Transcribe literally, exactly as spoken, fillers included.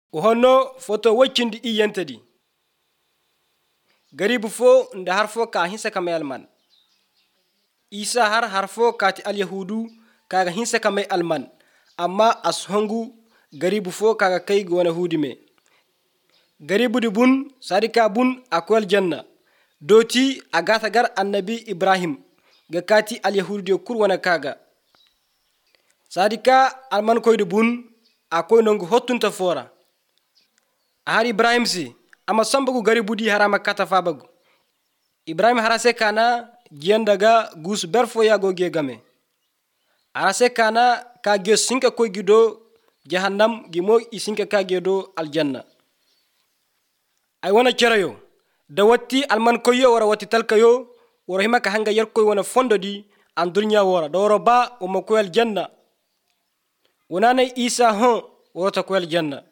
Honno foto waccindi iyentedi garibu fo nda harfo ka hinsa kamay alman isa har harfo kati alyahudu kaga hinsa kamay alman amma ashongu garibu fo kaga kai gona hudime garibu di bun sadika bun akwal janna doti agata gar annabi ibrahim ga kati alyahudu kur wana kaga sadika alman koydu bun akoy nongu hottunta fora har ibrahim si ama sambagu garibu di harama kata fabagu ibrahim harase kana giyandaga gus berfo yago gegame harase kana ka ge sinka koy gido jahannam gimo isinka ka gedo aljanna ay wana cerayo da watti alman koyo wara watti talkayo wara himaka hanga yar koy wana fondo di an dunya wara da wara ba o mo koy aljanna wana isa hon wara ta koy aljanna